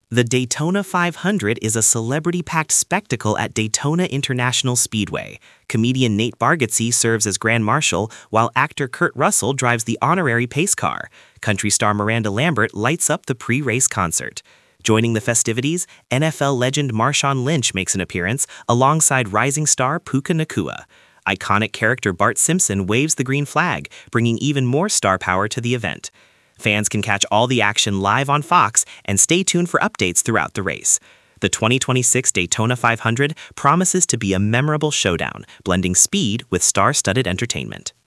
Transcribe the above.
The Daytona 500 is a celebrity-packed spectacle at Daytona International Speedway. Comedian Nate Bargatze serves as Grand Marshal, while actor Kurt Russell drives the honorary pace car. Country star Miranda Lambert lights up the pre-race concert. Joining the festivities, NFL legend Marshawn Lynch makes an appearance alongside rising star Puka Nacua. Iconic character Bart Simpson waves the green flag, bringing even more star power to the event. Fans can catch all the action live on Fox and stay tuned for updates throughout the race. The 2026 Daytona 500 promises to be a memorable showdown, blending speed with star-studded entertainment.